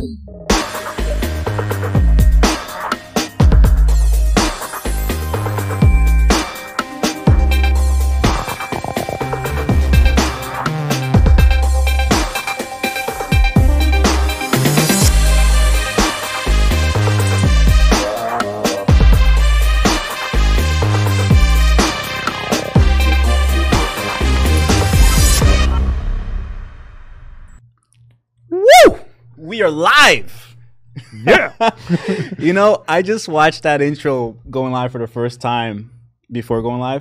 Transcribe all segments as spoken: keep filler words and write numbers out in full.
We are live. Yeah. You know, I just watched that intro going live for the first time before going live.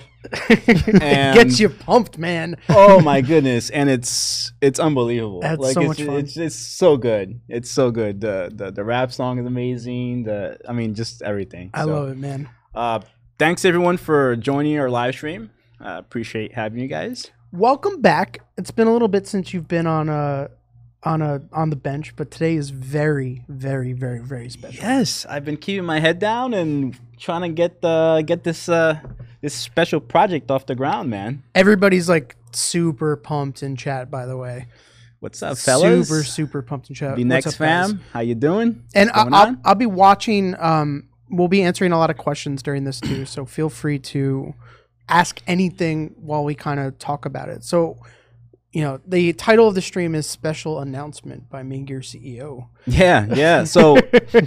And gets you pumped, man. Oh my goodness. And it's it's unbelievable. That's like so it's, much fun. It's, it's so good. It's so good. The, the the rap song is amazing. The I mean just everything. I so, love it, man. Uh thanks everyone for joining our live stream. I uh, appreciate having you guys. Welcome back. It's been a little bit since you've been on a on a on the bench, but today is very, very, very, very special. Yes, I've been keeping my head down and trying to get the get this uh this special project off the ground, man. Everybody's like super pumped in chat, by the way. What's up, fellas? Super, super pumped in chat. The next fam, guys? How you doing? And I, I'll, I'll be watching. Um, we'll be answering a lot of questions during this too, so feel free to ask anything while we kind of talk about it. So, you know, the title of the stream is Special Announcement by Maingear C E O. Yeah, yeah. So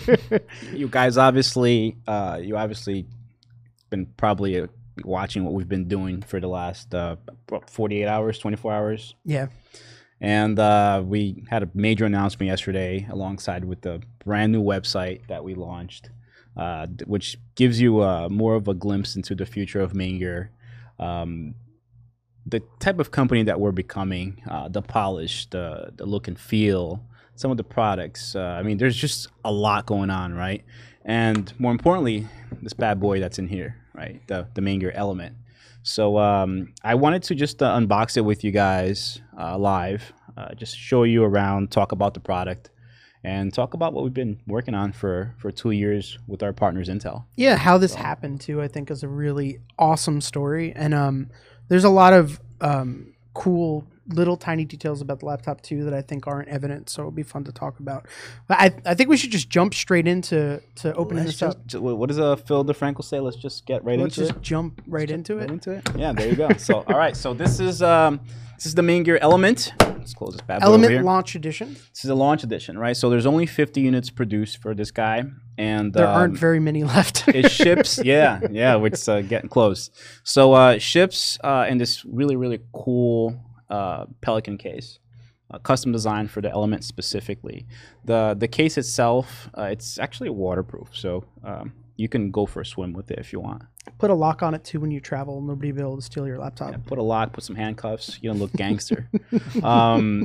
you guys obviously, uh, you obviously been probably uh, watching what we've been doing for the last uh, forty-eight hours, twenty-four hours. Yeah. And uh, we had a major announcement yesterday alongside with the brand new website that we launched, uh, which gives you uh, more of a glimpse into the future of Maingear. Um, the type of company that we're becoming, uh, the polish, the, the look and feel, some of the products. Uh, I mean, there's just a lot going on, right? And more importantly, this bad boy that's in here, right? The, the Maingear Element. So um, I wanted to just uh, unbox it with you guys uh, live, uh, just show you around, talk about the product, and talk about what we've been working on for, for two years with our partners, Intel. Yeah, how this so. happened, too, I think is a really awesome story. And um, there's a lot of um, cool little tiny details about the laptop, too, that I think aren't evident. So it'll be fun to talk about. But I, I think we should just jump straight into to opening Let's this just, up. What does uh, Phil DeFranco say? Let's just get right Let's into just it. jump right Let's into right it. into it. Yeah, there you go. So, all right. So this is um, this is the Maingear Element. Let's close this bad boy over Element here. Launch Edition. This is a launch edition, right? So there's only fifty units produced for this guy, and there um, aren't very many left. It ships, yeah, yeah, which is uh, getting close. So uh, it ships uh, in this really, really cool uh, Pelican case. Uh, custom designed for the Element specifically. The the case itself, uh, it's actually waterproof, so um, you can go for a swim with it if you want. Put a lock on it too when you travel. Nobody will be able to steal your laptop. Yeah, put a lock, put some handcuffs. You don't look gangster. um,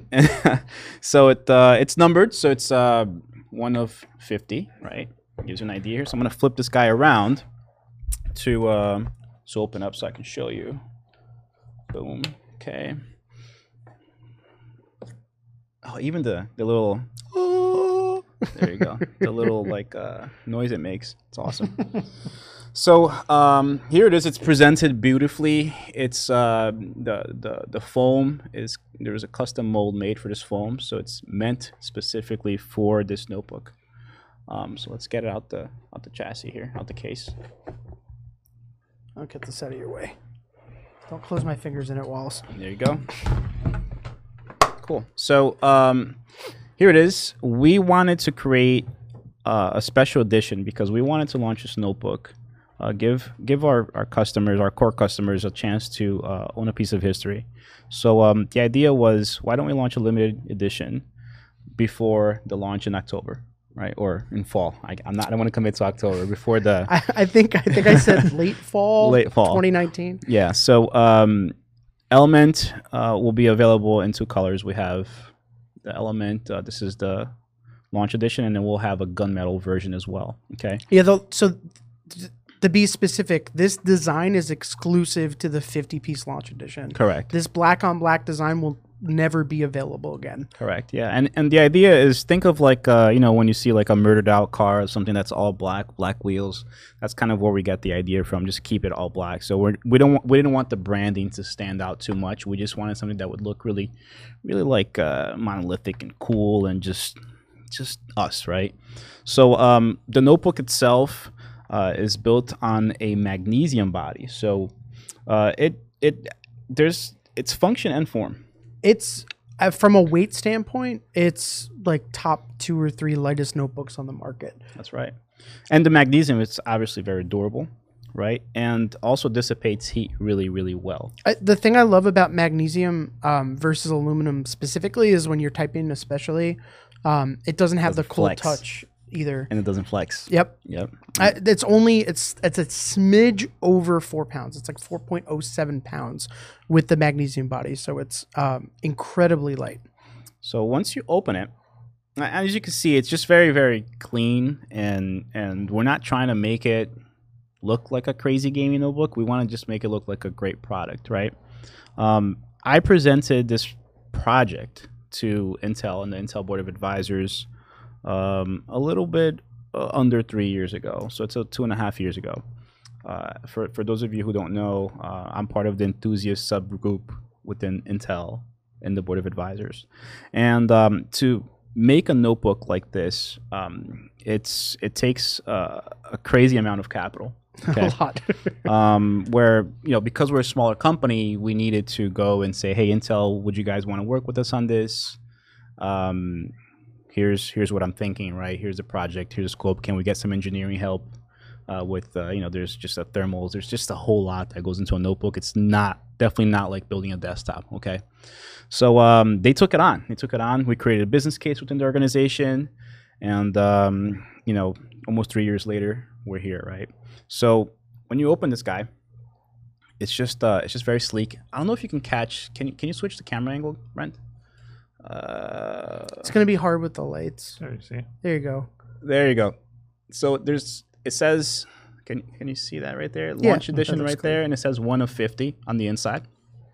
so it uh, it's numbered, so it's uh, one of fifty, right? Gives you an idea here. So I'm gonna flip this guy around to uh, to open up so I can show you. Boom. Okay. Oh, even the the little oh, there you go, the little like uh, noise it makes. It's awesome. So um, here it is. It's presented beautifully. It's uh, the the the foam is there's a custom mold made for this foam, so it's meant specifically for this notebook. Um, so let's get it out the out the chassis here, out the case. I'll get this out of your way. Don't close my fingers in it, Wallace. There you go. Cool. So um, here it is. We wanted to create uh, a special edition because we wanted to launch this notebook, uh, give give our, our customers, our core customers, a chance to uh, own a piece of history. So um, the idea was, why don't we launch a limited edition before the launch in October, right, or in fall? I, I'm not. I don't want to commit to October before the. I, I think I think I said late fall. Late fall. twenty nineteen. Yeah. So. Um, Element uh, will be available in two colors. We have the Element. Uh, this is the launch edition, and then we'll have a gunmetal version as well. Okay. Yeah. The, so th to be specific, this design is exclusive to the fifty piece launch edition. Correct. This black on black design will never be available again. Correct. Yeah. And and the idea is, think of like uh, you know, when you see like a murdered out car or something that's all black, black wheels. That's kind of where we get the idea from. Just keep it all black. So we're we don't want, we didn't want the branding to stand out too much. We just wanted something that would look really, really like uh, monolithic and cool and just just us, right? So um, the notebook itself uh, is built on a magnesium body. So uh, it it there's its function and form. It's uh, from a weight standpoint, it's like top two or three lightest notebooks on the market. That's right. And the magnesium is obviously very durable, right? And also dissipates heat really, really well. I, the thing I love about magnesium um, versus aluminum specifically is when you're typing, especially, um, it doesn't have Doesn't the cool flex. touch either. And it doesn't flex. Yep. Yep. I, it's only it's it's a smidge over four pounds. It's like four point oh seven pounds with the magnesium body, so it's um, incredibly light. So once you open it, as you can see, it's just very, very clean, and and we're not trying to make it look like a crazy gaming notebook. We want to just make it look like a great product, right? Um, I presented this project to Intel and the Intel Board of Advisors um, a little bit uh, under three years ago. So it's a two and a half years ago. Uh, for, for those of you who don't know, uh, I'm part of the enthusiast subgroup within Intel and the Board of Advisors. And um, to make a notebook like this, um, it's it takes uh, a crazy amount of capital. Okay. A lot. um, where, you know, because we're a smaller company, we needed to go and say, hey, Intel, would you guys want to work with us on this? Um, here's here's what I'm thinking, right? Here's the project. Here's the scope. Can we get some engineering help uh, with, uh, you know, there's just a thermals. There's just a whole lot that goes into a notebook. It's not, definitely not like building a desktop, okay? So um, they took it on. They took it on. We created a business case within the organization. And, um, you know, almost three years later, we're here, right? So when you open this guy, it's just uh, it's just very sleek. I don't know if you can catch. Can you can you switch the camera angle, Brent? Uh, It's gonna be hard with the lights. There you see. There you go. there you go. So there's it says. Can can you see that right there? Yeah, Launch edition that looks right there, and it says one of fifty on the inside.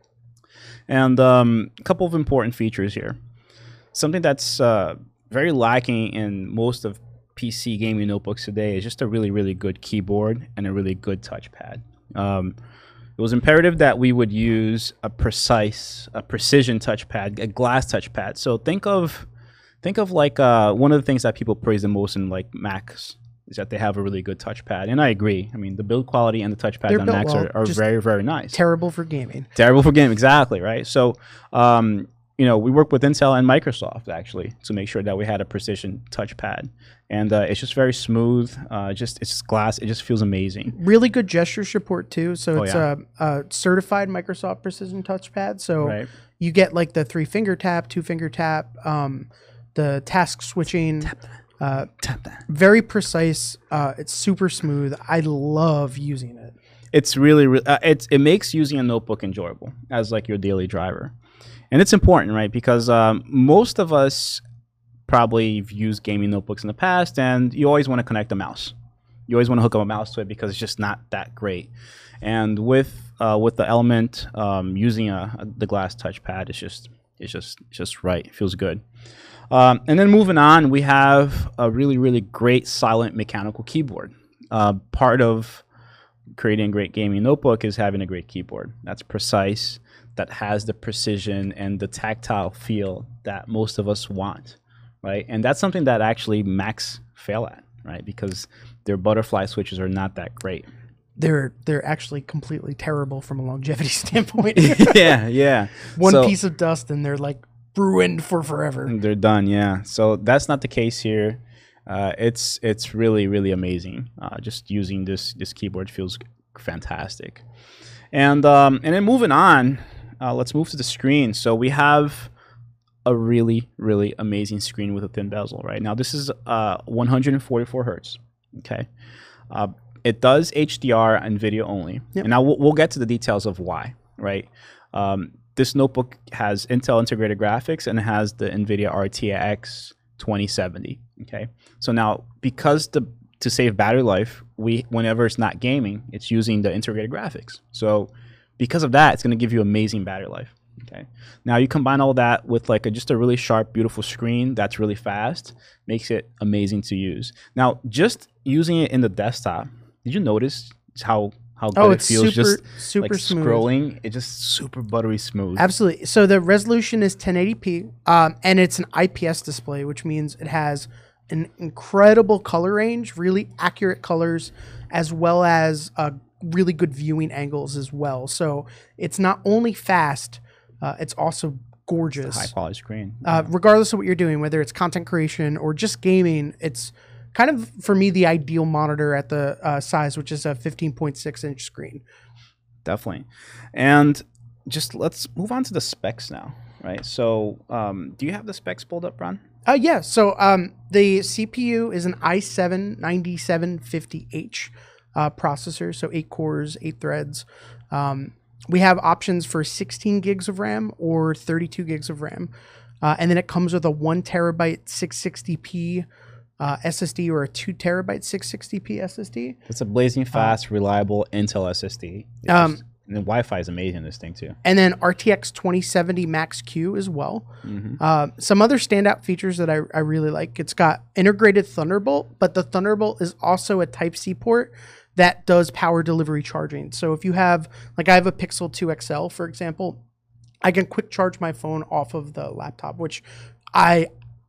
And um, a couple of important features here. Something that's uh, very lacking in most of P C gaming notebooks today is just a really, really good keyboard and a really good touchpad. Um, it was imperative that we would use a precise, a precision touchpad, a glass touchpad. So think of, think of like uh, one of the things that people praise the most in like Macs is that they have a really good touchpad, and I agree. I mean, the build quality and the touchpads They're on built Macs well, are, are just very, very nice. Terrible for gaming. Terrible for game, exactly, right? So, um, you know, we work with Intel and Microsoft actually to make sure that we had a precision touchpad, and uh, it's just very smooth. Uh, just it's just glass. It just feels amazing. Really good gesture support too. So Oh, it's yeah. a, a certified Microsoft Precision touchpad. So Right. you get like the three finger tap, two finger tap, um, the task switching. Uh, Tap that. very precise. Uh, it's super smooth. I love using it. It's really, re- uh, it's it makes using a notebook enjoyable as like your daily driver, and it's important, right? Because um, most of us probably have used gaming notebooks in the past, and you always want to connect a mouse. You always want to hook up a mouse to it because it's just not that great. And with uh, with the Element, um, using a, a the glass touchpad, it's just it's just it's just right. It feels good. Um, and then moving on, we have a really really great silent mechanical keyboard. Uh, part of creating a great gaming notebook is having a great keyboard that's precise, that has the precision and the tactile feel that most of us want, right? And that's something that actually Macs fail at, right? Because their butterfly switches are not that great. They're they're actually completely terrible from a longevity standpoint. yeah, yeah. One So- piece of dust and they're like ruined for forever. They're done, yeah. So that's not the case here. Uh, it's it's really really amazing. Uh, just using this this keyboard feels fantastic. And um, and then moving on, uh, let's move to the screen. So we have a really really amazing screen with a thin bezel. Right now, this is uh, one hundred forty-four hertz. Okay, uh, it does H D R and video only. Yep. And now we'll, we'll get to the details of why. Right. Um, this notebook has Intel integrated graphics and it has the NVIDIA R T X twenty seventy. Okay, so now because the to save battery life, we whenever it's not gaming, it's using the integrated graphics. So because of that, it's going to give you amazing battery life. Okay, now you combine all that with like a, just a really sharp, beautiful screen that's really fast, makes it amazing to use. Now, just using it in the desktop, did you notice how how good Oh, it it's feels super, just super like smooth. scrolling. It's just super buttery smooth. Absolutely. So the resolution is ten eighty p, um, and it's an I P S display, which means it has an incredible color range, really accurate colors, as well as uh, really good viewing angles as well. So it's not only fast, uh, it's also gorgeous. High quality screen. Uh, regardless of what you're doing, whether it's content creation or just gaming, it's kind of, for me, the ideal monitor at the uh, size, which is a fifteen point six inch screen. Definitely. And just let's move on to the specs now, right? So um, do you have the specs pulled up, Ron? Uh, yeah, so um, the C P U is an i seven ninety-seven fifty H uh, processor, so eight cores, eight threads. Um, we have options for sixteen gigs of RAM or thirty-two gigs of RAM. Uh, and then it comes with a one terabyte six sixty p uh, S S D or a two terabyte six sixty p S S D. It's a blazing fast, um, reliable Intel S S D. Um, just, and the Wi-Fi is amazing in this thing too. And then R T X twenty seventy Max-Q as well. Mm-hmm. Uh, some other standout features that I, I really like. It's got integrated Thunderbolt, but the Thunderbolt is also a Type-C port that does power delivery charging. So if you have, like I have a Pixel two X L, for example, I can quick charge my phone off of the laptop, which I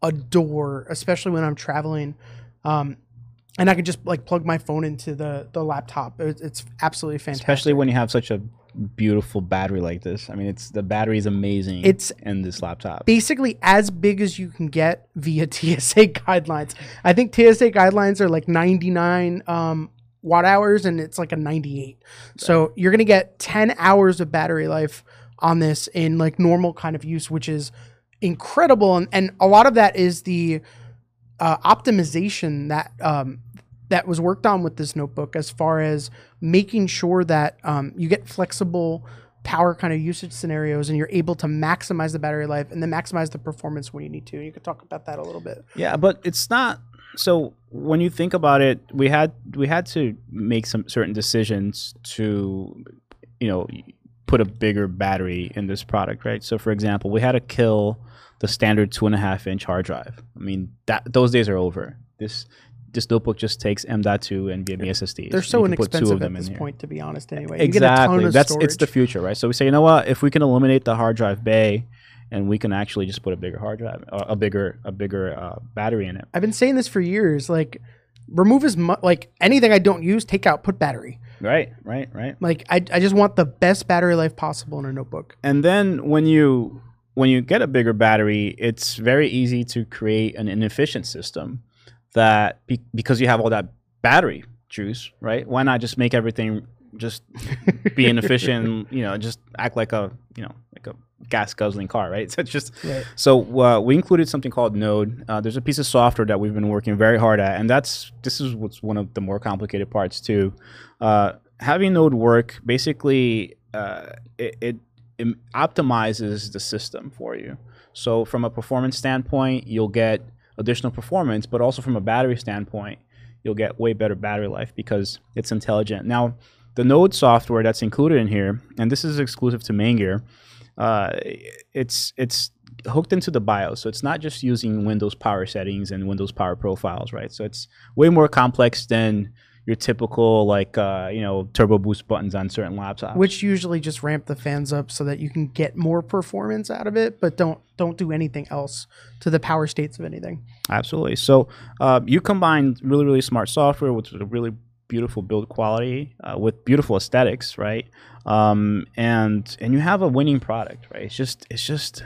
adore, especially when I'm traveling. Um, and I can just like plug my phone into the, the laptop. It, it's absolutely fantastic. Especially when you have such a beautiful battery like this. I mean, it's the battery is amazing it's in this laptop. Basically as big as you can get via T S A guidelines. I think T S A guidelines are like ninety-nine um, watt hours, and it's like a ninety-eight. Right. So you're going to get ten hours of battery life on this in like normal kind of use, which is incredible. And, and a lot of that is the uh, optimization that um, that was worked on with this notebook, as far as making sure that um, you get flexible power kind of usage scenarios, and you're able to maximize the battery life and then maximize the performance when you need to. You could talk about that a little bit. Yeah, but it's not. So when you think about it, we had we had to make some certain decisions to, you know, put a bigger battery in this product, right? So for example, we had to kill the standard two and a half inch hard drive. I mean, that those days are over. This this notebook just takes M dot two and NVMe S S Ds. They're so inexpensive at this point, to be honest. Anyway, exactly. You get a ton of That's storage. It's the future, right? So we say, you know what? If we can eliminate the hard drive bay, and we can actually just put a bigger hard drive, uh, a bigger a bigger uh, battery in it. I've been saying this for years. Like, remove as much, like anything I don't use, take out, put battery. Right, right, right. Like I, I just want the best battery life possible in a notebook. And then when you when you get a bigger battery, it's very easy to create an inefficient system that be, because you have all that battery juice, right? Why not just make everything just be inefficient? You know, just act like a you know like a gas guzzling car, right? So it's just right. So uh, we included something called Node. Uh, there's a piece of software that we've been working very hard at, and that's this is what's one of the more complicated parts too. Uh, having Node work basically uh, it, it, it optimizes the system for you. So from a performance standpoint, you'll get additional performance, but also from a battery standpoint, you'll get way better battery life because it's intelligent. Now, the Node software that's included in here, and this is exclusive to Maingear, uh, it's it's hooked into the BIOS, so it's not just using Windows power settings and Windows power profiles, right? So it's way more complex than your typical like uh, you know turbo boost buttons on certain laptops, which usually just ramp the fans up so that you can get more performance out of it, but don't don't do anything else to the power states of anything. Absolutely. So uh, you combine really really smart software with a really beautiful build quality uh, with beautiful aesthetics, right? Um, and and you have a winning product, right? It's just it's just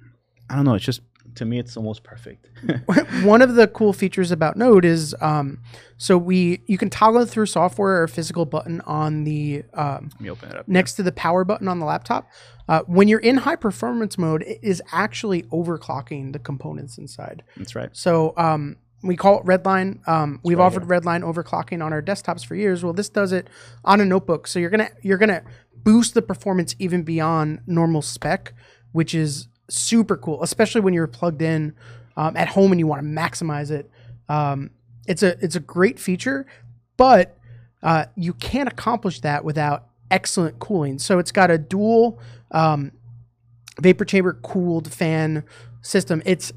I don't know. It's just to me, it's almost perfect. One of the cool features about Node is um, so we you can toggle through software or a physical button on the um, Let me open it up next to the power button on the laptop. Uh, when you're in high performance mode, it is actually overclocking the components inside. That's right. So um, we call it Redline. Um, we've right offered here. Redline overclocking on our desktops for years. Well, this does it on a notebook. So you're gonna you're gonna boost the performance even beyond normal spec, which is super cool, especially when you're plugged in um, at home and you want to maximize it. Um, it's a it's a great feature, but uh, you can't accomplish that without excellent cooling. So it's got a dual um, vapor chamber cooled fan system. It's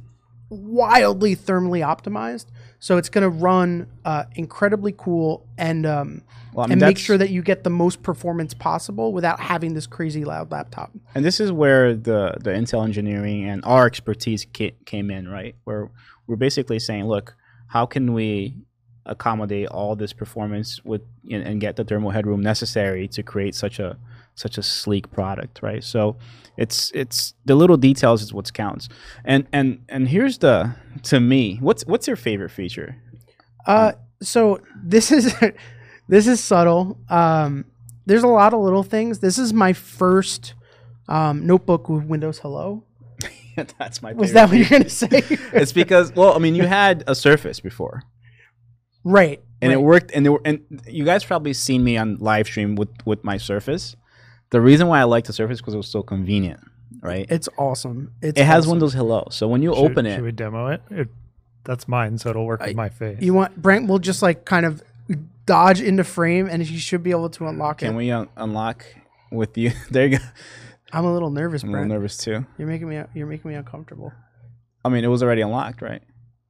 wildly thermally optimized. So it's going to run uh, incredibly cool and um, Well, I mean, and make that's- sure that you get the most performance possible without having this crazy loud laptop. And this is where the, the Intel engineering and our expertise ca- came in, right? Where we're basically saying, look, how can we accommodate all this performance with and, and get the thermal headroom necessary to create such a such a sleek product, right? So it's it's the little details is what counts. And and and here's the to me, what's what's your favorite feature? Uh, so this is this is subtle. Um, there's a lot of little things. This is my first um, notebook with Windows Hello. That's my. Was favorite that what you're feature. gonna say? It's because, well, I mean, you had a Surface before, Right. and right. it worked. And they were, and you guys probably seen me on live stream with with my Surface. The reason why I liked the Surface because it was so convenient, right? It's awesome. It's it has awesome. Windows Hello, so when you Should, open it, should we demo it? it? That's mine, so it'll work with my face. You want Brent will just like kind of dodge into frame, and you should be able to unlock can it. we un- unlock with you? There you go. I'm a little nervous, I'm a Brent. little nervous too. You're making me you're making me uncomfortable. I mean, it was already unlocked, right?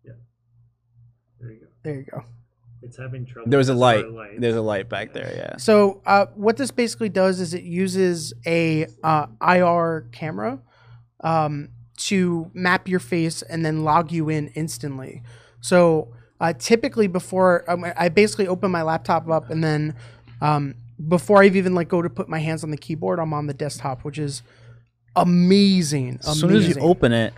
There you go. There you go. It's having trouble. There was a with light. our light. There's a light back there. Yeah. So uh, what this basically does is it uses a uh, I R camera um, to map your face and then log you in instantly. So uh, typically before um, I basically open my laptop up and then um, before I've even like go to put my hands on the keyboard, I'm on the desktop, which is amazing. As soon as you amazing. open it,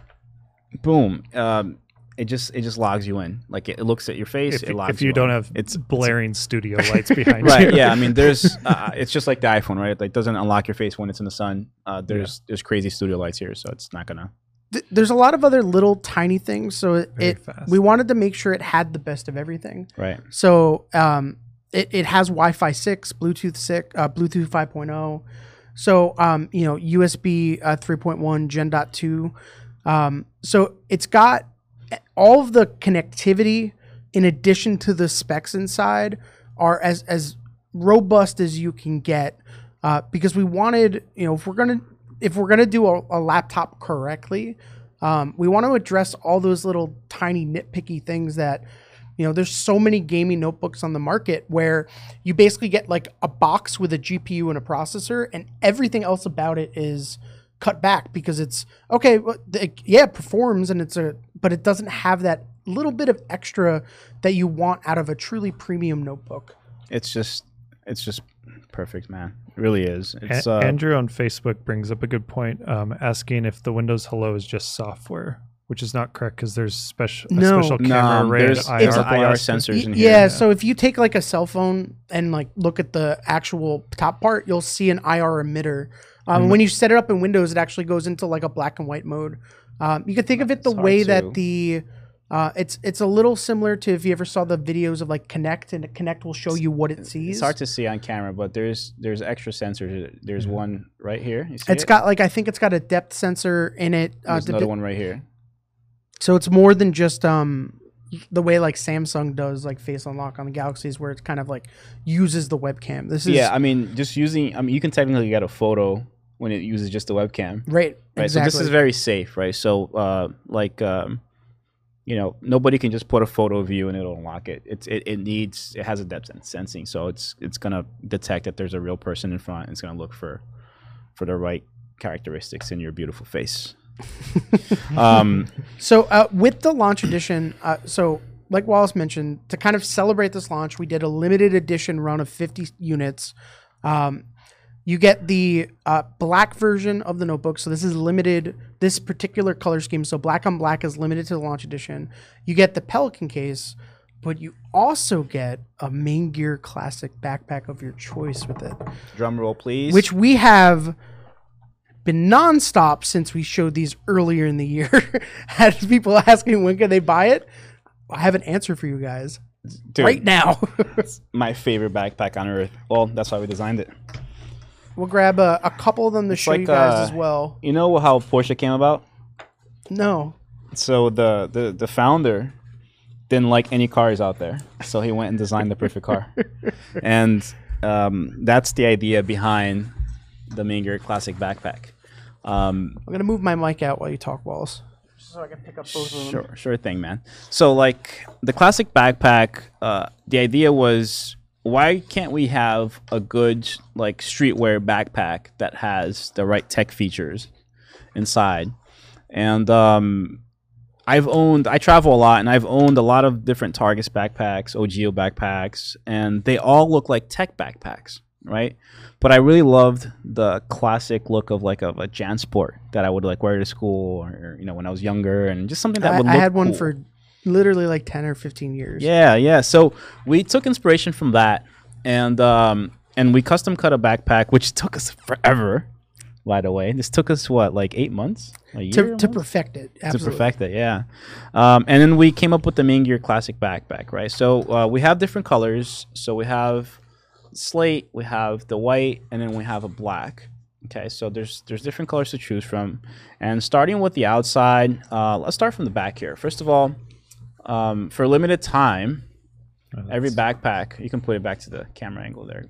boom. Um, it just it just logs you in. Like it, it looks at your face. If, it you- logs if you in. don't have it's blaring studio lights behind right. you. Yeah. I mean, there's uh, it's just like the iPhone, right? Like, it doesn't unlock your face when it's in the sun. Uh, there's there's crazy studio lights here, so it's not gonna. Th- there's a lot of other little tiny things. So it, Very it fast. we wanted to make sure it had the best of everything. Right. So um, it, it has Wi-Fi six, Bluetooth six, uh, Bluetooth five point oh. So um, you know, U S B uh, three point one, Gen dot two. Um, so it's got all of the connectivity in addition to the specs inside are as as robust as you can get. Uh, because we wanted, you know, if we're gonna if we're gonna do a, a laptop correctly, um, we want to address all those little tiny nitpicky things that, you know, there's so many gaming notebooks on the market where you basically get like a box with a G P U and a processor, and everything else about it is cut back because it's okay. Well, the, yeah, it performs and it's a, but it doesn't have that little bit of extra that you want out of a truly premium notebook. It's just it's just perfect, man. It really is. A- It's uh, Andrew on Facebook brings up a good point, um, asking if the Windows Hello is just software, which is not correct because there's special a No. special No, camera array there's- and there's I R I R blast. sensors in Y- here. yeah, so if you take like a cell phone and like look at the actual top part, you'll see an I R emitter. Um, Mm-hmm. When you set it up in Windows, it actually goes into like a black and white mode. Um, you can think of it the It's hard way to- that the uh, it's it's a little similar to if you ever saw the videos of like Kinect, and Kinect will show you what it sees. It's hard to see on camera, but there's there's extra sensors. There's one right here. You see It's it? got like I think it's got a depth sensor in it. Uh, There's to another di- one right here. So it's more than just um the way like Samsung does like Face Unlock on the Galaxies, where it's kind of like uses the webcam. This is Yeah, I mean, just using. I mean, you can technically get a photo when it uses just the webcam. right. Right. Exactly. So this is very safe, right? So, uh, like, um, you know, nobody can just put a photo of you and it'll unlock it. It's it, it needs it has a depth and sensing, so it's it's gonna detect that there's a real person in front. And it's gonna look for for the right characteristics in your beautiful face. um, So uh, with the launch edition, uh, so like Wallace mentioned, to kind of celebrate this launch, we did a limited edition run of fifty units. Um, you get the uh, black version of the notebook. So this is limited, this particular color scheme. So black on black is limited to the launch edition. You get the Pelican case, but you also get a Main Gear Classic backpack of your choice with it, drum roll, please. which we have been nonstop since we showed these earlier in the year. Had people asking when can they buy it. I have an answer for you guys Dude, right now. my favorite backpack on earth. Well, that's why we designed it. We'll grab a, a couple of them to show like, you guys uh, as well. You know how Porsche came about? No. So the, the, the founder didn't like any cars out there, so he went and designed the perfect car. And um, that's the idea behind the Main Gear Classic backpack. Um, I'm going to move my mic out while you talk, Wallace. so I can pick up both of them. Sure, sure thing, man. So like the classic backpack, uh, the idea was, why can't we have a good like streetwear backpack that has the right tech features inside? And um, I've owned, I travel a lot, and I've owned a lot of different Targus backpacks, O G O backpacks, and they all look like tech backpacks, right? But I really loved the classic look of like of a JanSport that I would like wear to school, or you know, when I was younger, and just something that I, would I look had one cool. for literally like ten or fifteen years. Yeah, yeah. So we took inspiration from that, and um, and we custom cut a backpack, which took us forever. By the way, this took us what, like eight months, a year To, to almost? perfect it. to Absolutely. perfect it, yeah. Um, and then we came up with the Main Gear Classic backpack, right? So uh, we have different colors. So we have slate, we have the white, and then we have a black. Okay, so there's there's different colors to choose from. And starting with the outside, uh, let's start from the back here. First of all, um, for a limited time, Oh, every that's- backpack, you can put it back to the camera angle there.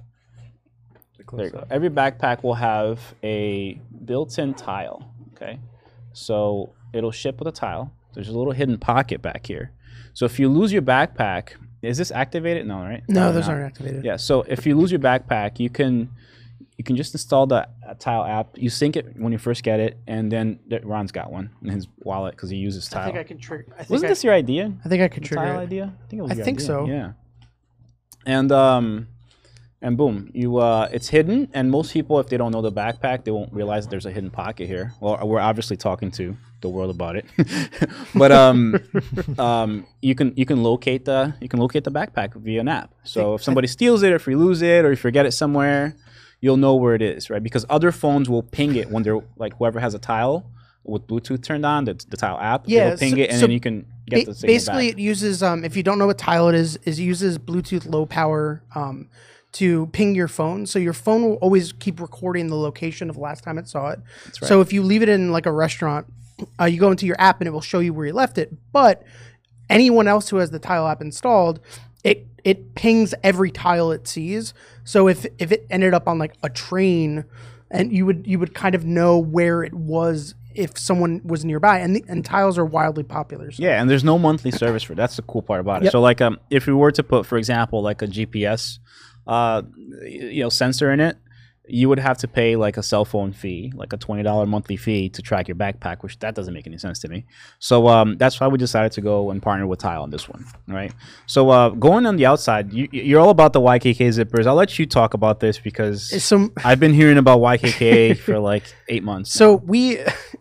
There you go. close up. Every backpack will have a built-in tile, okay? So it'll ship with a tile. There's a little hidden pocket back here. So if you lose your backpack, is this activated? No, right? No, Probably those not. aren't activated. Yeah, so if you lose your backpack, you can you can just install the uh, tile app. You sync it when you first get it, and then th- Ron's got one in his wallet because he uses tile. I think I can trigger. I think Wasn't I, this your idea? I think I could The trigger tile it. idea? I think it was I your think idea. so. Yeah. And um and boom, you uh it's hidden, and most people, if they don't know the backpack, they won't realize that there's a hidden pocket here. Well, we're obviously talking to the world about it. But um um you can you can locate the you can locate the backpack via an app. So if somebody steals it, or if you lose it, or you forget it somewhere, you'll know where it is, right? Because other phones will ping it when they're like, whoever has a tile with Bluetooth turned on, the, the tile app, Yeah, it'll ping so- it, and so then you can get Ba- the signal basically, back. it uses um, if you don't know what tile it is, is it uses Bluetooth low power um, to ping your phone. So your phone will always keep recording the location of the last time it saw it. That's right. So if you leave it in like a restaurant, uh, you go into your app and it will show you where you left it. But anyone else who has the tile app installed, it it pings every tile it sees. So if if it ended up on like a train, and you would you would kind of know where it was if someone was nearby, and the, and tiles are wildly popular. So. Yeah, and there's no monthly service for it. That's the cool part about it. Yep. So like um if we were to put, for example, like a G P S uh you know sensor in it, you would have to pay like a cell phone fee, like a twenty dollars monthly fee to track your backpack, which that doesn't make any sense to me. So um that's why we decided to go and partner with Tile on this one, right? So uh going on the outside, you, you're all about the Y K K zippers. I'll let you talk about this because So I've been hearing about Y K K for like eight months. So we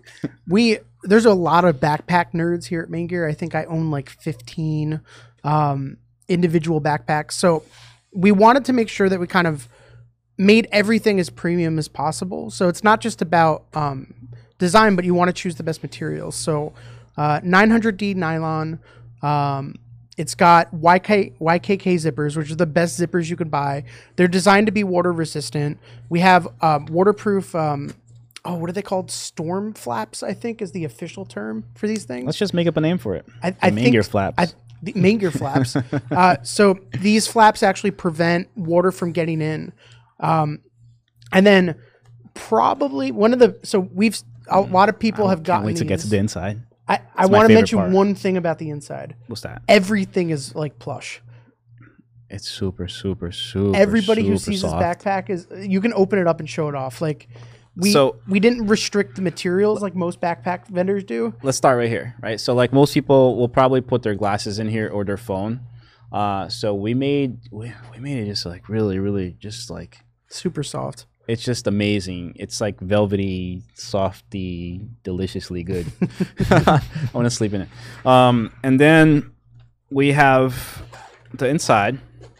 we there's a lot of backpack nerds here at Main Gear. I think I own like fifteen um, individual backpacks. So we wanted to make sure that we kind of made everything as premium as possible. So it's not just about um, design, but you want to choose the best materials. So uh, nine hundred D nylon. Um, it's got Y K, Y K K zippers, which are the best zippers you could buy. They're designed to be water resistant. We have um, waterproof. Um, oh, what are they called? Storm flaps, I think, is the official term for these things. let's just make up a name for it. I, The I Main think Gear flaps. I, the main gear flaps. Uh, so these flaps actually prevent water from getting in. Um, and then probably one of the so we've a lot of people have Can't gotten wait to get these. to the inside. I, I It's my want to favorite mention part. one thing about the inside. What's that? Everything is like plush. It's super, super, super. Everybody who super sees soft. this backpack is you can open it up and show it off. Like we So- we didn't restrict the materials like most backpack vendors do. Let's start right here, right? So, like most people will probably put their glasses in here or their phone. Uh, so we made we, we made it just like really, really just like Super soft. it's just amazing. It's like velvety, softy, deliciously good. I want to sleep in it. Um, and then we have the inside.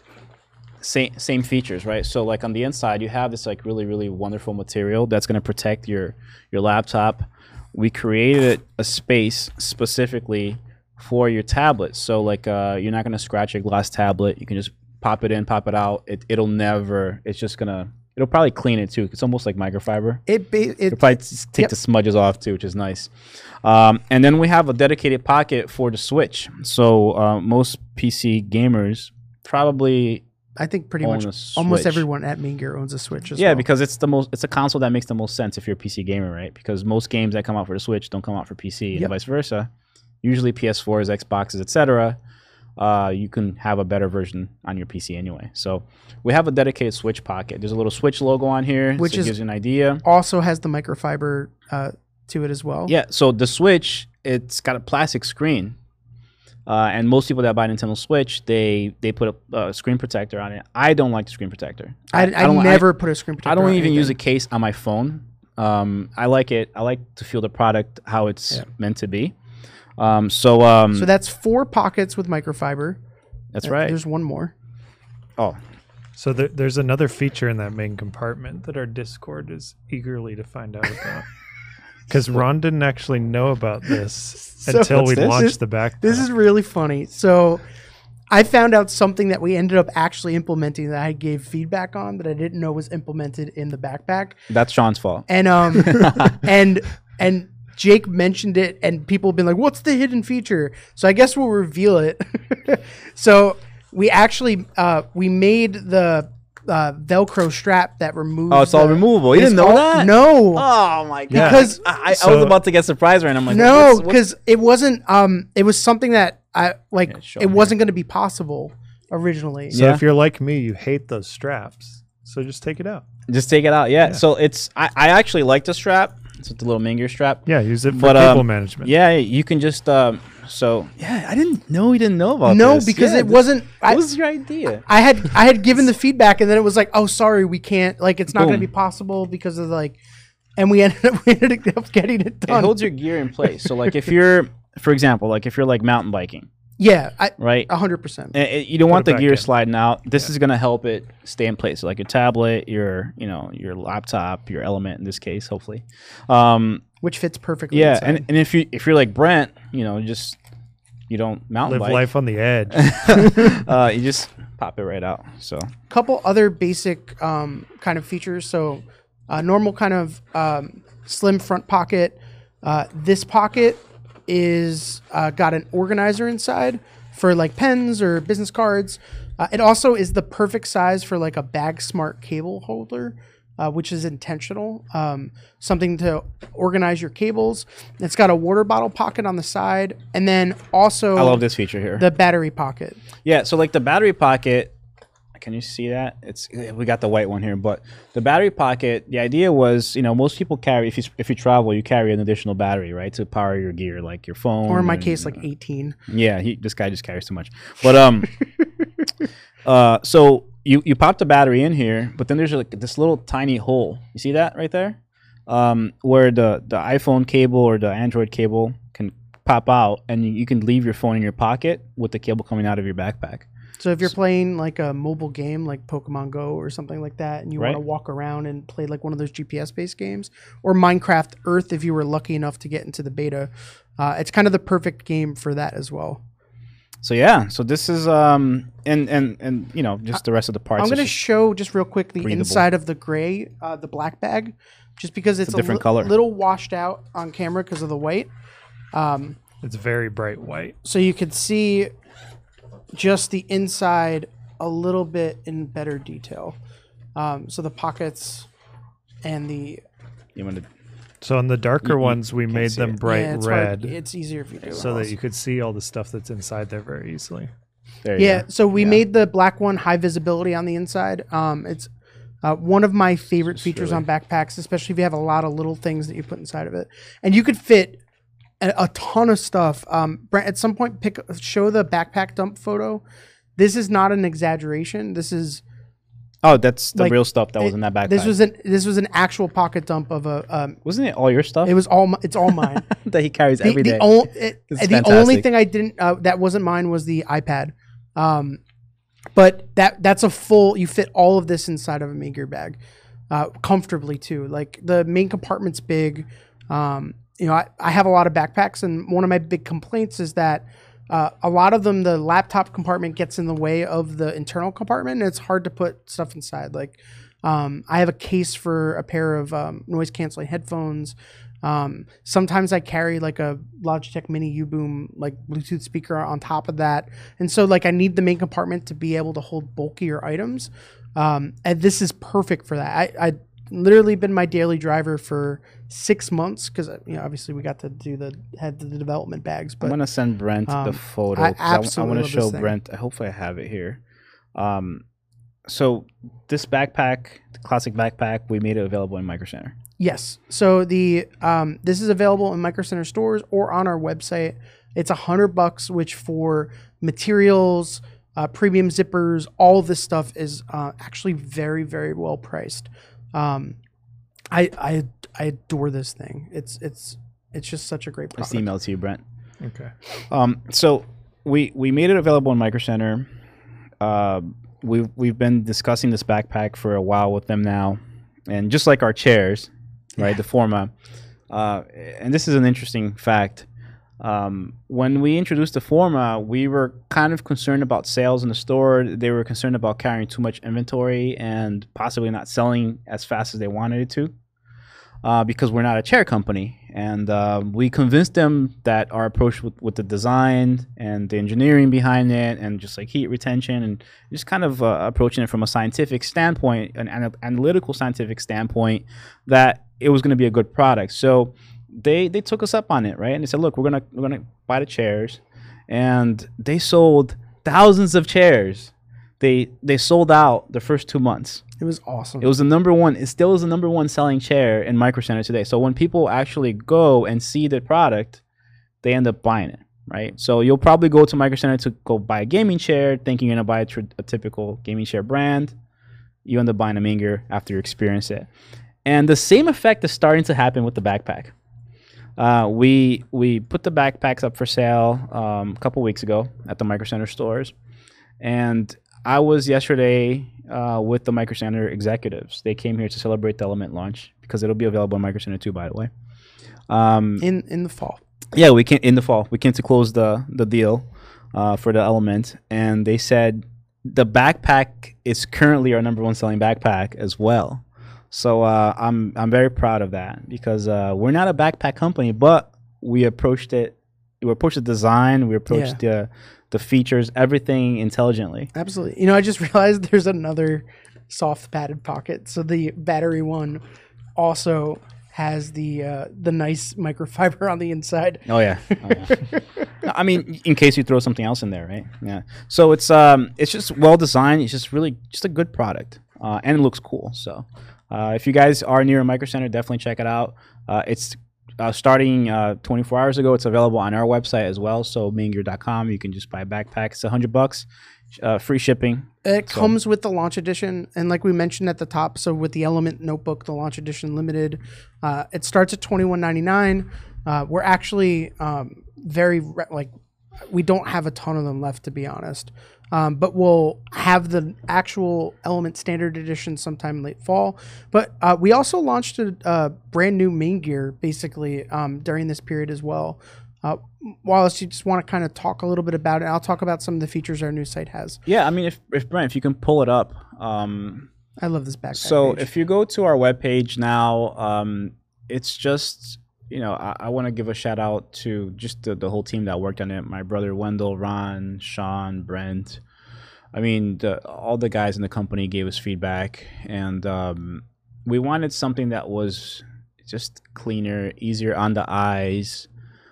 Same same features, right? So like on the inside, you have this like really really wonderful material that's going to protect your your laptop. We created a space specifically for your tablet, so like uh, you're not going to scratch your glass tablet. You can just pop it in, pop it out. It it'll never. It's just gonna. It'll probably clean it too. It's almost like microfiber. It ba- it It'll probably t- take yep. the smudges off too, which is nice. Um, and then we have a dedicated pocket for the Switch. So uh, most P C gamers probably I think pretty own much a almost Switch. everyone at Main Gear owns a Switch as Yeah, well. because it's the most. It's a console that makes the most sense if you're a P C gamer, right? Because most games that come out for the Switch don't come out for P C, and Yep. vice versa. Usually P S fours, Xboxes, et cetera. Uh, you can have a better version on your P C anyway. So we have a dedicated Switch pocket. There's a little Switch logo on here, Which so it is- gives you an idea. also has the microfiber uh, to it as well. Yeah, so the Switch, it's got a plastic screen. Uh, and most people that buy Nintendo Switch, they they put a uh, screen protector on it. I don't like the screen protector. I, I, don't- never put a screen protector I don't on even use a anything. case on my phone. Um, I like it. I like to feel the product how it's Yeah. meant to be. Um, so um, So that's four pockets with microfiber. that's Uh, right. There's one more. Oh, So there, there's another feature in that main compartment that our Discord is eagerly to find out about. Because Ron didn't actually know about this So- until we What's this? launched the backpack. This is really funny. So I found out something that we ended up actually implementing that I gave feedback on that I didn't know was implemented in the backpack. that's Sean's fault. And um and and Jake mentioned it and people have been like, "What's the hidden feature?" So I guess we'll reveal it. So we actually uh we made the uh, Velcro strap that removes. Oh, it's all the- removable. You it's didn't know all- that? No. Oh my god! Yeah. Because- I, I, I So- was about to get surprised, right? And I'm like, No, what's- what's- because it wasn't. Um, it was something that I like. Yeah, show it me. wasn't going to be possible originally. So Yeah. if you're like me, you hate those straps. So just take it out. just take it out. Yeah. Yeah. So it's I, I actually like the strap. It's the little Mingier strap. Yeah, use it for But, cable um, management. Yeah, you can just um. So yeah, I didn't know you didn't know about No, this. because Yeah, it this- wasn't. I, What was your idea? I had I had given the feedback, and then it was like, oh, sorry, we can't. Like, it's not going to Boom. be possible because of like, and we ended up we ended up getting it It done. holds your gear in place. So like if you're, for example, like if you're like mountain biking, yeah, I right? a hundred percent. Eh, eh, you don't want it the back gear in. sliding out. This is gonna help it stay in place. So like your tablet, your you know your laptop, your Element in this case, hopefully. Um, Which fits perfectly. yeah, inside. and, and if you if you're like Brent, you know, just you don't mountain Live bike. life on the edge. uh, you just pop it right out. So couple other basic um, kind of features. So, uh, normal kind of um, slim front pocket. Uh, this pocket is uh, got an organizer inside for like pens or business cards. Uh, it also is the perfect size for like a bag smart cable holder, uh, which is intentional. Um, something to organize your cables. It's got a water bottle pocket on the side, and then also I love this feature here. the battery pocket. Yeah, so like the battery pocket, can you see that? It's we got the white one here, but the battery pocket, the idea was, you know, most people carry if you if you travel, you carry an additional battery, right, to power your gear, like your phone. Or in my and, case, like uh, eighteen. yeah, he this guy just carries too much. But um, uh, so you you pop the battery in here, but then there's like this little tiny hole. You see that right there, um, where the the iPhone cable or the Android cable can pop out, and you, you can leave your phone in your pocket with the cable coming out of your backpack. So if you're playing like a mobile game like Pokemon Go or something like that, and you Right. want to walk around and play like one of those G P S-based games, or Minecraft Earth, if you were lucky enough to get into the beta, uh, it's kind of the perfect game for that as well. So yeah, so this is um and and and you know just the rest of the parts. I'm is going to just- show just real quick the breathable. inside of the gray, uh, the black bag, just because it's, a different li- color. little washed out on camera because of the white. Um, It's very bright white. so you can see just the inside a little bit in better detail. Um, so the pockets and the you want to So on the darker You- you ones, we can't made see them it. bright yeah, it's red hard. It's easier if you do it. so that you could see all the stuff that's inside there very easily. there you Yeah, go. so we Yeah. made the black one high visibility on the inside. Um, it's uh, one of my favorite Just features really- on backpacks, especially if you have a lot of little things that you put inside of it, and you could fit a, a ton of stuff. Um, Brent, at some point, pick show the backpack dump photo. This is not an exaggeration. This is Oh, that's the like, real stuff that was it- in that backpack. this was an this was an actual pocket dump of a. Um, Wasn't it all your stuff it was all mi- it's all mine. that he carries the, every the day? ol- it- This is the only fantastic. thing I didn't uh, that wasn't mine was the iPad. Um, but that that's a full. You fit all of this inside of a Meager bag, uh, comfortably too. Like the main compartment's big. Um, you know, I, I have a lot of backpacks, and one of my big complaints is that uh, a lot of them, the laptop compartment gets in the way of the internal compartment, and it's hard to put stuff inside. Like um, I have a case for a pair of um, noise canceling headphones. Um, sometimes I carry like a Logitech Mini U-Boom like Bluetooth speaker on top of that, and so like I need the main compartment to be able to hold bulkier items. Um, and this is perfect for that. I, I literally been my daily driver for six months because you know obviously we got to do the had the development bags. But I'm gonna send Brent um, the photo. I 'cause I, absolutely want love to show this thing. Brent. Hopefully, I have it here. Um, so this backpack, the classic backpack, we made it available in Micro Center. Yes. So the um, this is available in Micro Center stores or on our website. It's a hundred bucks, which for materials, uh, premium zippers, all of this stuff is uh, actually very, very well priced. Um, I I I adore this thing. It's it's it's just such a great product. It's emailed to you, Brent. Okay. Um, so we we made it available in Micro Center. Uh, we've we've been discussing this backpack for a while with them now, and just like our chairs, right? The Forma, uh, and this is an interesting fact. Um, when we introduced the Forma, we were kind of concerned about sales in the store. They were concerned about carrying too much inventory and possibly not selling as fast as they wanted it to, uh, because we're not a chair company. And uh, we convinced them that our approach with, with the design and the engineering behind it, and just like heat retention, and just kind of uh, approaching it from a scientific standpoint, an, an analytical scientific standpoint, that it was going to be a good product. So they they took us up on it, right? And they said, look, we're gonna we're gonna buy the chairs, and they sold thousands of chairs. They they sold out the first two months. It was awesome. It was the number one. It still is the number one selling chair in Micro Center today. So when people actually go and see the product, they end up buying it, right? So you'll probably go to Micro Center to go buy a gaming chair, thinking you're gonna buy a, tr- a typical gaming chair brand. You end up buying a Menger after you experience it, and the same effect is starting to happen with the backpack. Uh, we we put the backpacks up for sale um, a couple weeks ago at the Micro Center stores, and I was yesterday uh, with the Micro Center executives. They came here to celebrate the Element launch because it'll be available in Micro Center too, by the way. Um, in in the fall. yeah, we came in the fall. We came to close the the deal uh, for the Element, and they said the backpack is currently our number one selling backpack as well. So uh, I'm I'm very proud of that because uh, we're not a backpack company, but we approached it. We approached the design. We approached Yeah. the the features, everything intelligently. Absolutely. You know, I just realized there's another soft padded pocket. So the battery one also has the uh, the nice microfiber on the inside. Oh yeah. Oh, yeah. No, I mean, in case you throw something else in there, right? Yeah. So it's um it's just well designed. It's just really just a good product, uh, and it looks cool. So uh, if you guys are near a Micro Center, definitely check it out. Uh, it's uh, starting uh, twenty-four hours ago. It's available on our website as well. So menger dot com. You can just buy a backpack. It's a hundred bucks, uh, free shipping. It So- comes with the launch edition, and like we mentioned at the top, so with the Element Notebook, the launch edition limited, uh, it starts at twenty-one ninety-nine. Uh, we're actually um, very re- like we don't have a ton of them left, to be honest, um, but we'll have the actual Element Standard Edition sometime late fall. But uh, we also launched a, a brand new main gear basically um, during this period as well. Uh, Wallace, you just want to kind of talk a little bit about it. I'll talk about some of the features our new site has. Yeah, I mean, if if Brent, if you can pull it up. Um, I love this backpack. So page. if you go to our webpage now, um, it's just, you know, I, I want to give a shout out to just the, the whole team that worked on it. My brother Wendell, Ron, Sean, Brent. I mean, the, all the guys in the company gave us feedback, and um, we wanted something that was just cleaner, easier on the eyes,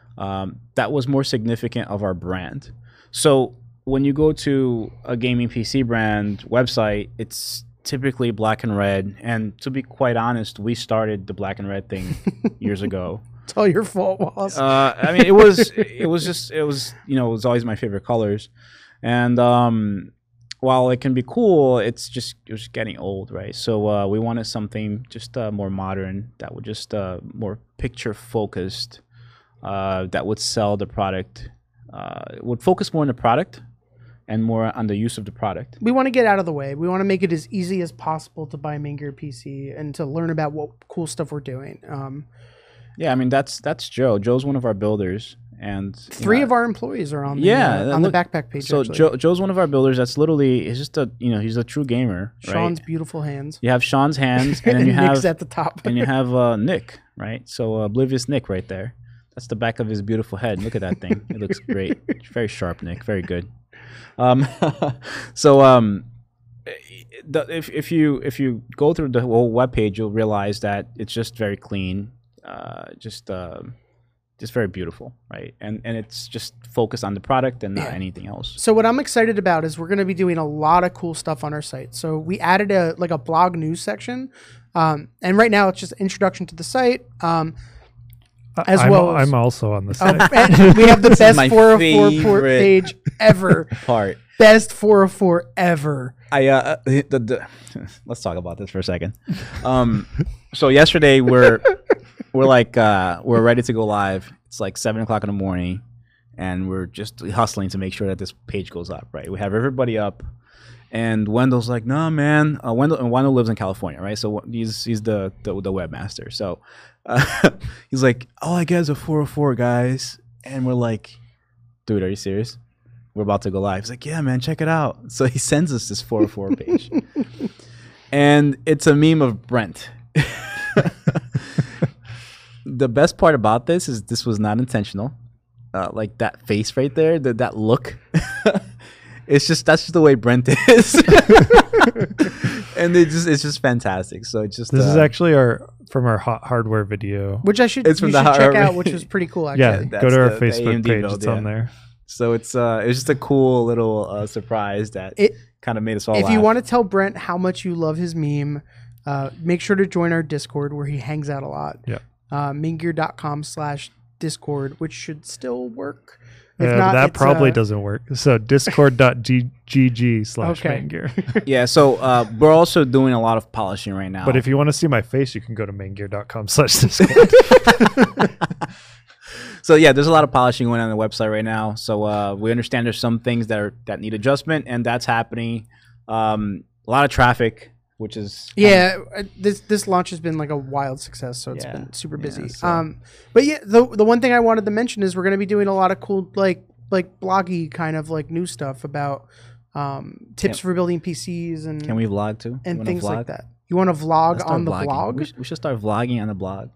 um, that was more significant of our brand. So when you go to a gaming P C brand website, it's typically black and red. And to be quite honest, we started the black and red thing years ago. It's all your fault, Wallace. Uh, I mean, it was it was just it was you know it was always my favorite colors, and um, while it can be cool, it's just it was getting old, right? So uh, we wanted something just uh, more modern that would just uh, more picture focused, uh, that would sell the product, uh, would focus more on the product and more on the use of the product. We want to get out of the way. We want to make it as easy as possible to buy main gear P C and to learn about what cool stuff we're doing. Um, Yeah, I mean that's that's Joe. Joe's one of our builders, and you Three know, of our employees are on the, Yeah, uh, on the look- backpack page. So actually. Joe, Joe's one of our builders. That's literally he's just a you know he's a true gamer. Sean's right? beautiful hands. You have Sean's hands, and then you Nick's have at the top. and you have uh, Nick, right? So uh, oblivious Nick right there. That's the back of his beautiful head. Look at that thing. It looks great. Very sharp, Nick. Very good. Um, so um, the, if if you if you go through the whole webpage, you'll realize that it's just very clean, uh, just uh, just very beautiful, right? And and it's just focused on the product and not Yeah. anything else. So what I'm excited about is we're going to be doing a lot of cool stuff on our site. So we added a like a blog news section, um, and right now it's just introduction to the site. Um, as I'm, well as- I'm also on the um, site. and we have the best my four oh four port favorite page ever. Part. Best four oh four ever. I uh, the, the let's talk about this for a second. Um, so yesterday we're we're like uh, we're ready to go live. It's like seven o'clock in the morning, and we're just hustling to make sure that this page goes up. Right, we have everybody up, and Wendell's like, "No, man." Uh, Wendell and Wendell lives in California, right? So he's he's the the, the webmaster. So uh, he's like, "All I get is a four oh four, guys," and we're like, "Dude, are you serious? We're about to go live." He's like, "Yeah, man, check it out." So he sends us this four oh four page. And it's a meme of Brent. The best part about this is this was not intentional. Uh, like that face right there, that that look. It's just that's just the way Brent is. And it just it's just fantastic. So it's just This uh, is actually our from our hot hardware video. Which I should, It's from you the should check hardware- out, which is pretty cool actually. Yeah, that's go to our the- the A M Facebook D page. build, It's on yeah. there. so it's uh it's just a cool little uh, surprise that It- kind of made us all If laugh. you want to tell Brent how much you love his meme, uh, make sure to join our Discord where he hangs out a lot. Yeah. Uh, maingear.com slash Discord, which should still work. If Yeah, not, that it's, probably uh, doesn't work. So discord.gg slash Okay. main gear. Yeah, so uh, we're also doing a lot of polishing right now. But if you want to see my face, you can go to maingear.com slash discord. So yeah, there's a lot of polishing going on the website right now. So uh, we understand there's some things that are that need adjustment, and that's happening. Um, a lot of traffic, which is Yeah, uh, this this launch has been like a wild success, so it's Yeah, been super yeah, busy. so- Um, but yeah, the the one thing I wanted to mention is we're going to be doing a lot of cool like like bloggy kind of like new stuff about um, tips Can- for building P Cs and Can we vlog too? You and wanna things vlog? like that. You want to vlog Let's start on the vlogging. blog? We, sh- we should start vlogging on the blog.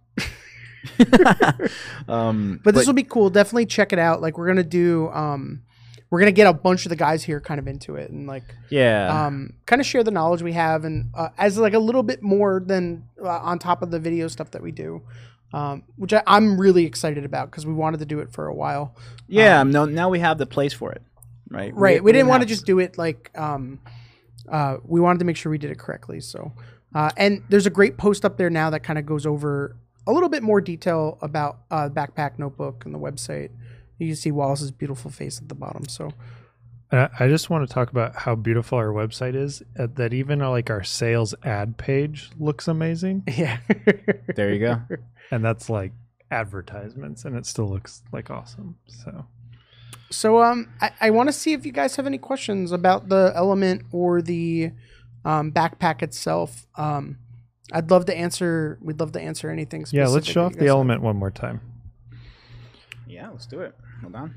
um, But this will be cool. Definitely check it out. Like we're gonna do, um, we're gonna get a bunch of the guys here kind of into it and like, yeah. um, kind of share the knowledge we have and uh, as like a little bit more than uh, on top of the video stuff that we do, um, which I, I'm really excited about because we wanted to do it for a while. yeah. um, no, now we have the place for it, right? Right. We, didn't want to have- just do it like, um, uh, we wanted to make sure we did it correctly. So, uh, and there's a great post up there now that kind of goes over a little bit more detail about uh, Backpack Notebook and the website. You can see Wallace's beautiful face at the bottom. So, Uh, I just want to talk about how beautiful our website is. Uh, that even uh, like our sales ad page looks amazing, yeah. There you go. and that's like advertisements, and it still looks like awesome. So So, um, I, I want to see if you guys have any questions about the element or the um, backpack itself. Um, I'd love to answer. We'd love to answer anything. yeah, let's specific show that off you the guys have. element one more time. Yeah, let's do it. Hold on.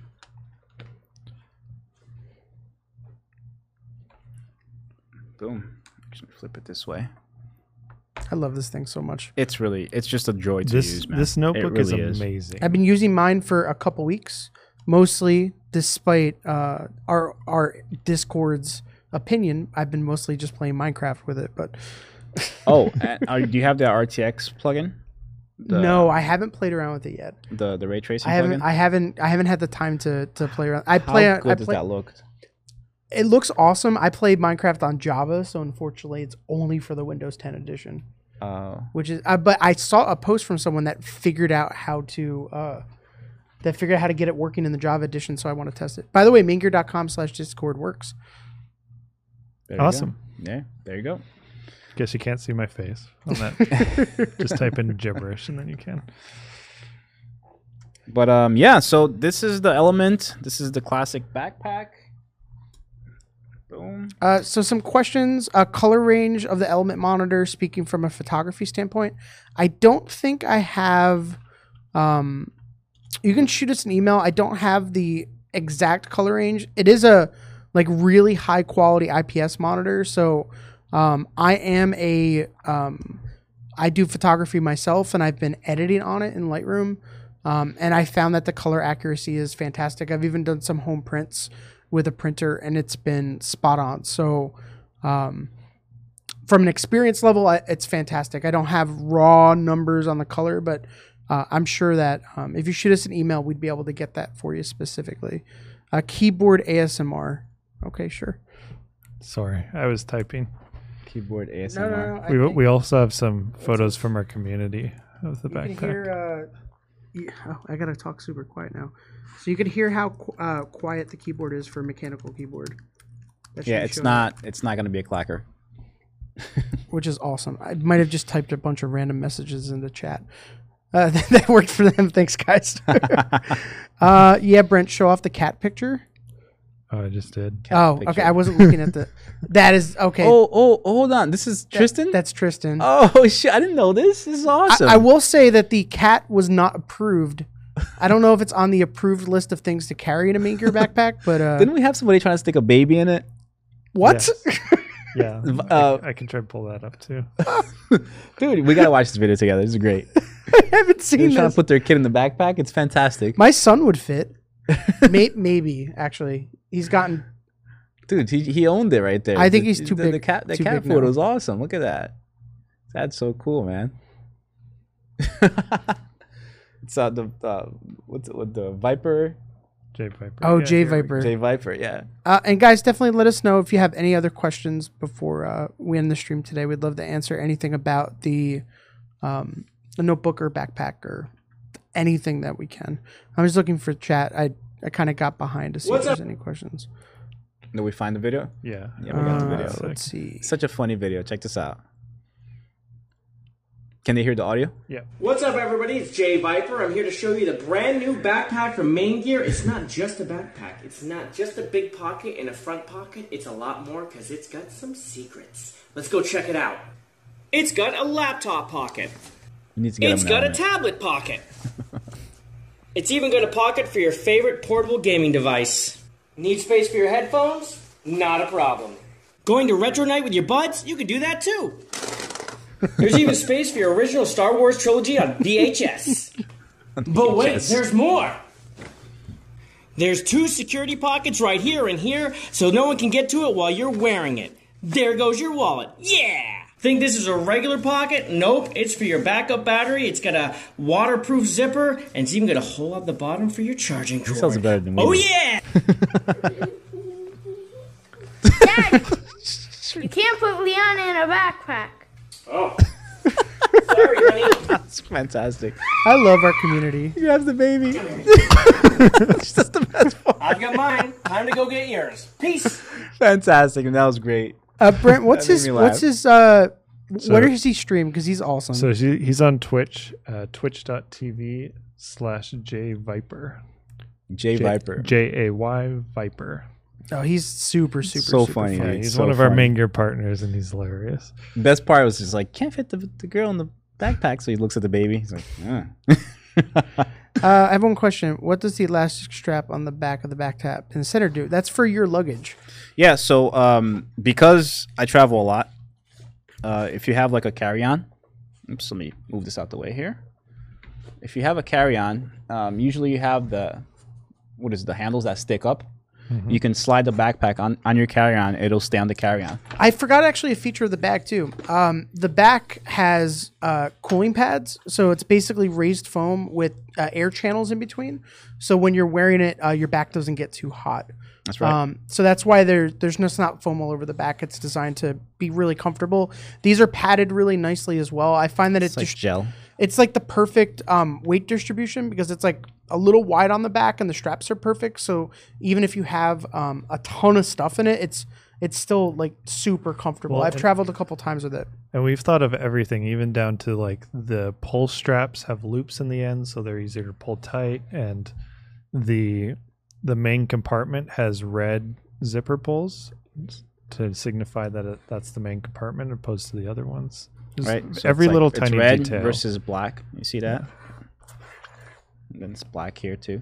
Boom. Actually, flip it this way. I love this thing so much. It's really, it's just a joy to This use, man. this It notebook really is amazing. I've been using mine for a couple weeks, mostly despite uh, our our Discord's opinion. I've been mostly just playing Minecraft with it, but Oh, and, uh, do you have the R T X plugin? The, no, I haven't played around with it yet. the the ray tracing I haven't. plugin. I haven't. I haven't had the time to to play around. I How play. on- good I does play. that look? It looks awesome. I played Minecraft on Java, so unfortunately, it's only for the Windows ten edition. Uh, Which is, uh, but I saw a post from someone that figured out how to, uh, that figured out how to get it working in the Java edition. So I want to test it. By the way, maingear.com slash Discord works. there you go. Awesome. Yeah, there you go. Guess you can't see my face on that. Just type in gibberish and then you can. But um, yeah. So this is the element. This is the classic backpack. Boom. Uh, so some questions, uh, color range of the element monitor, speaking from a photography standpoint. I don't think I have, um, you can shoot us an email. I don't have the exact color range. It is a like really high quality I P S monitor. So um, I am a um, I do photography myself, and I've been editing on it in Lightroom. Um, and I found that the color accuracy is fantastic. I've even done some home prints with a printer, and it's been spot on. So um, from an experience level, I, it's fantastic. I don't have raw numbers on the color, but uh, I'm sure that um, if you shoot us an email, we'd be able to get that for you specifically. Uh, keyboard A S M R. Okay, sure. Sorry, I was typing. Keyboard A S M No, R. no, no. I We think we also have some photos from our community of the you can backpack. hear. Uh, yeah, oh, I gotta talk super quiet now. So you can hear how qu- uh, quiet the keyboard is for a mechanical keyboard. That should Yeah, be it's showing not. It's not going to be a clacker. which is awesome. I might have just typed a bunch of random messages in the chat. Uh, that worked for them. Thanks, guys. uh, yeah, Brent, show off the cat picture. Oh, I just did. Cat oh, picture. okay. I wasn't looking at the. That is okay. Oh, oh, hold on. This is that- Tristan. That's Tristan. Oh shit! I didn't know this. This is awesome. I, I will say that the cat was not approved. I don't know if it's on the approved list of things to carry in a Mean Gear backpack, but uh, Didn't we have somebody trying to stick a baby in it? what? Yes. Yeah, Uh, I, I can try to pull that up too. Dude, we gotta watch this video together. This is great. I haven't They're seen trying to this. put their kid in the backpack. It's fantastic. My son would fit. May- maybe actually, he's gotten. Dude, he, he owned it right there. I think The- he's too the, big- The cat, the too cat big now. photo is awesome. Look at that. That's so cool, man. It's uh, the uh, what's it with the Viper, J Viper. Oh, Yeah, J here we Viper. J Viper, yeah. Uh, and guys, definitely let us know if you have any other questions before uh, we end the stream today. We'd love to answer anything about the um, the notebook or backpack or anything that we can. I was looking for chat. I I kind of got behind to see What's if there's any questions. Did we find the video? Yeah. Yeah, we got the Uh, video. let's see. Such a funny video. Check this out. Can they hear the audio? What's up, everybody? It's Jay Viper. I'm here to show you the brand new backpack from Main Gear. It's not just a backpack. It's not just a big pocket and a front pocket. It's a lot more because it's got some secrets. Let's go check it out. It's got a laptop pocket. We need to get It's him got a now. tablet pocket. It's even got a pocket for your favorite portable gaming device. Need space for your headphones? Not a problem. Going to retro night with your buds? You can do that too. There's even space for your original Star Wars trilogy on V H S. But wait, there's more. There's two security pockets right here and here, so no one can get to it while you're wearing it. There goes your wallet. Yeah! Think this is a regular pocket? Nope, it's for your backup battery. It's got a waterproof zipper, and it's even got a hole at the bottom for your charging cord. He sells it better than me. Oh do. yeah! Dad, you can't put Leon in a backpack. Oh. Sorry, honey. That's fantastic. I love our community. You have the baby. It's just the best part. I've got mine. Time to go get yours. Peace. Fantastic, and that was great. Uh, Brent, what's That made his me what's laugh. his uh So- where does he stream? Because he's awesome. So he, he's on Twitch, uh, twitch.tv slash J Viper. J Viper. J A Y Viper. oh, he's super super So super funny, Yeah, dude. he's so one of our funny. main gear partners, and he's hilarious. Best part was just like, can't fit the, the girl in the backpack. So he looks at the baby. He's like, ah. Uh, I have one question. What does the elastic strap on the back of the backpack and center do? That's for your luggage. Yeah, so um, because I travel a lot, uh, if you have like a carry-on, oops, let me move this out the way here. If you have a carry-on, um, usually you have the, what is it, the handles that stick up. You can slide the backpack on, on your carry-on. It'll stay on the carry-on. I forgot actually a feature of the back too. Um, the back has uh, cooling pads, so it's basically raised foam with uh, air channels in between. So when you're wearing it, uh, your back doesn't get too hot. That's right. Um, so that's why there, there's just not foam all over the back. It's designed to be really comfortable. These are padded really nicely as well. I find that it's it's like just gel. it's like the perfect um, weight distribution because it's like a little wide on the back and the straps are perfect. So even if you have um, a ton of stuff in it, it's it's still like super comfortable. Well, I've and- traveled a couple times with it. And we've thought of everything, even down to like the pull straps have loops in the end, so they're easier to pull tight, and the the main compartment has red zipper pulls to signify that it, that's the main compartment opposed to the other ones. Just Right. So every it's like- little it's tiny red detail. versus black. You see that? and then it's black here too,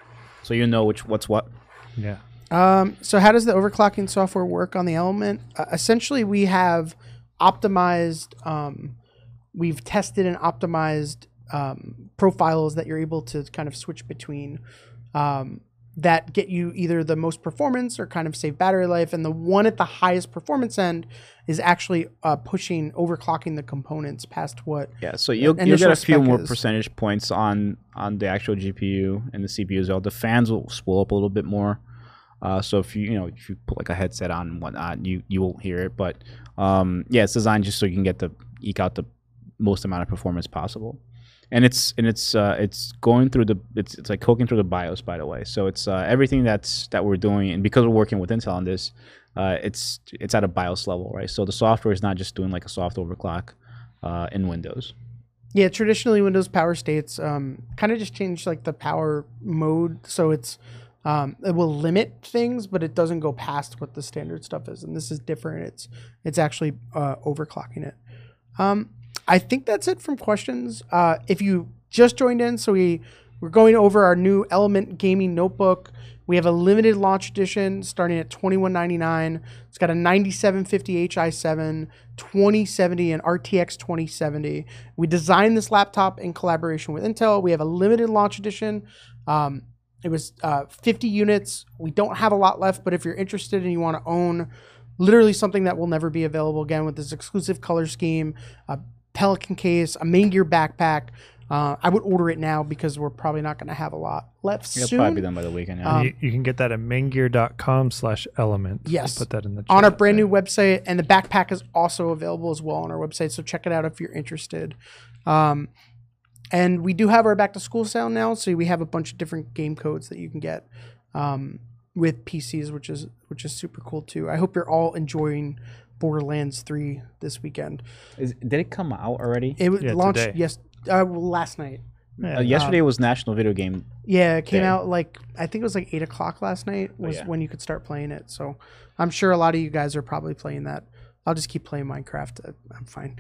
so you know which what's what. Yeah. Um, so how does the overclocking software work on the Element? Uh, essentially, we have optimized, um, we've tested and optimized um, profiles that you're able to kind of switch between um, that get you either the most performance or kind of save battery life. And the one at the highest performance end is actually uh, pushing, overclocking the components past what. Yeah, so you'll, you'll get a few more is. percentage points on, on the actual G P U and the C P U as well. The fans will spool up a little bit more. Uh, so if you you know if you put like a headset on and whatnot, you you won't hear it. But um, yeah, it's designed just so you can get the eke out the most amount of performance possible. And it's and it's uh, it's going through the it's it's like cooking through the BIOS, by the way. So it's uh, everything that's that we're doing, and because we're working with Intel on this, uh, it's it's at a BIOS level, right? So the software is not just doing like a soft overclock uh, in Windows. Yeah, traditionally Windows power states um, kind of just change like the power mode, so it's. Um, it will limit things, but it doesn't go past what the standard stuff is. And this is different. It's it's actually uh, overclocking it. Um, I think that's it from questions. Uh, if you just joined in, so we, we're going over our new Element Gaming Notebook. We have a limited launch edition starting at twenty-one ninety-nine. It's got a ninety-seven fifty H I seven, twenty seventy, and R T X twenty seventy. We designed this laptop in collaboration with Intel. We have a limited launch edition. Um, It was uh, fifty units. We don't have a lot left, but if you're interested and you want to own literally something that will never be available again with this exclusive color scheme, a Pelican case, a Main Gear backpack, uh, I would order it now because we're probably not going to have a lot left It'll soon. probably be done by the weekend. Yeah. Um, you, you can get that at maingear.com slash element. Yes. We'll put that in the chat. on our brand new website, and the backpack is also available as well on our website, so check it out if you're interested. Um, And we do have our back to school sale now, so we have a bunch of different game codes that you can get um, with P Cs, which is which is super cool too. I hope you're all enjoying Borderlands three this weekend. Is, did it come out already? It was Yeah, launched today. yes uh, last night. Yeah. Uh, yesterday was National Video Game. Yeah, it came Day. out like I think it was like eight o'clock last night was yeah. when you could start playing it. So I'm sure a lot of you guys are probably playing that. I'll just keep playing Minecraft. I'm fine.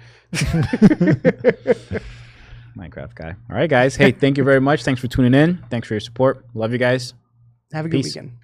Minecraft guy. All right, guys. Hey, thank you very much. Thanks for tuning in. Thanks for your support. Love you guys. Have a good Peace. weekend.